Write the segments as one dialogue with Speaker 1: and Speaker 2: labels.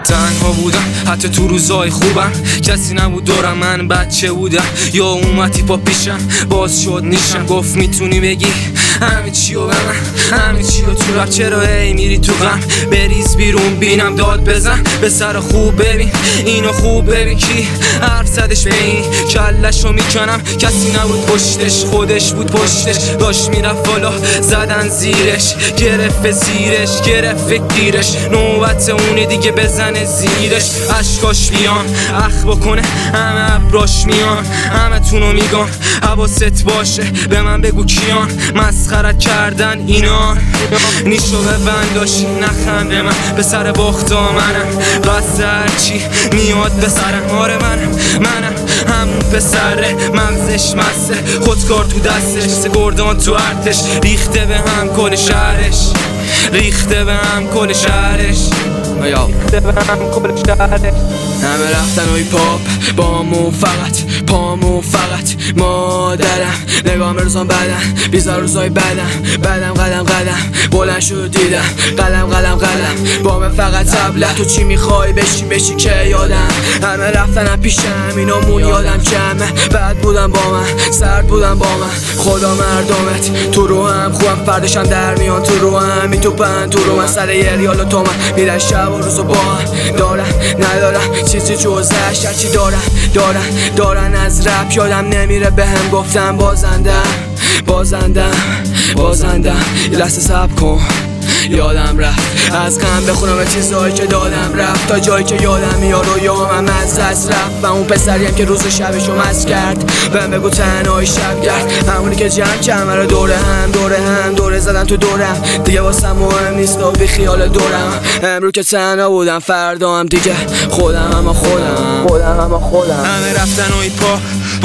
Speaker 1: تنها بودم حتی تو روزای خوبم، کسی نبود دورم، من بچه بودم یا اومدی پا پیشم باز شد نیشم. گفت میتونی بگی همه چیو به من، همه چیو تو رفت، چرا هی میری تو غم؟ بریز بیرون بینم داد بزن، به سر خوب ببین اینو خوب ببین کی حرف زدش به این کلشو میکنم. کسی نبود پشتش، خودش بود پشتش، داشت میرفت بالا زدن زیرش، گرفت زیرش گرفت گیرش، نوبت اونی دیگه بزنه زیرش. اشکاش بیان اخ بکنه همه ابراش میان، همه تونو میگن حواست باشه به من بگو کیان مسخرت کردن اینا. نیشو به بنداشی نخنده من به سر باختا منم، بس هرچی میاد به سرم. آره منم همون پسره مغزش مسته، خودکار تو دستش، سه گردان تو ارتش، ریخته به هم کل شهرش، ریخته به هم کل شهرش، ریخته به هم کل شهرش. همه رفتن و هیپاپ بامون فقط پامون فقط مادرم، نگام روزان بدن بیزار روزای بدم قدم بلند شد دیدم قلم با من فقط تبله. تو چی میخوای بشی که یادم همه رفتنم پیشم، اینا مون یادم کمه. بد بودم با من سرد بودم با من، خدا مردمت تو رو هم خوبم، فردشم در میان تو رو هم میتوپن تو رو من، سر یه ریال و تومن میرن شب و روزو با هم. دارم ندارم چیزی جزش، هرچی دارن از رپ یادم نمیره بهم گفتم بازندم یه لحظه صبر کن یادم رفت از غم بخونم چیزایی که دادم رفت، تا جایی که یادم میاد و یادم از دست رفت. و اون پسریم که روز و شبشو مست کرد بهم بگو تنهایی شب گرد، همونی که جمع کرد مرا دوره زدن تو دورم، دیگه واسم مهم نیست و بی خیال دورم. امروز که تنها بودم فردا هم دیگه خودم. همه رفتن و ایپا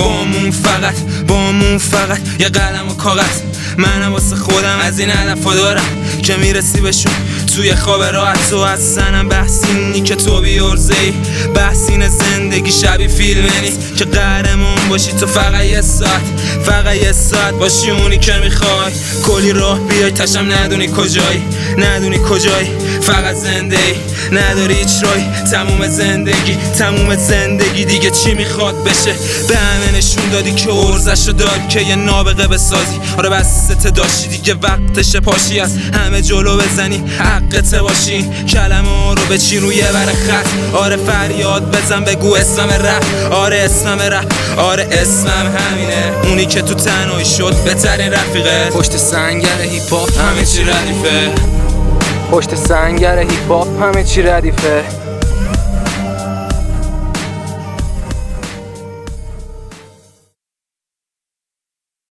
Speaker 1: بامون فقط یه قلم و کاغذ، منم واسه خودم از این هدفا دارم که میرسی بشون توی خواب راحت. تو از سنم بحثینی که تو بیارزهی، بحثین زندگی شبیه فیلمه نیست که قهرمون باشی تو فقط یه ساعت باشی اونی که میخوای. کلی راه بیای تشم ندونی کجایی فقط زندگی نداری هیچ راهی. تموم زندگی دیگه چی میخواد بشه؟ به همه نشون دادی که ارزشو داری که یه نابغه بسازی. آره بس داشتی دیگه وقتش پاشی از همه جلو بزنی، حقت باشی کلمه ها رو بچین روی ور خط. آره فریاد بزن بگو اسمم رپ، آره اسمم همینه، اونی که تو تنهایی شد بهترین رفیقه. پشت سنگر هیپ هاپ همه چی ردیفه،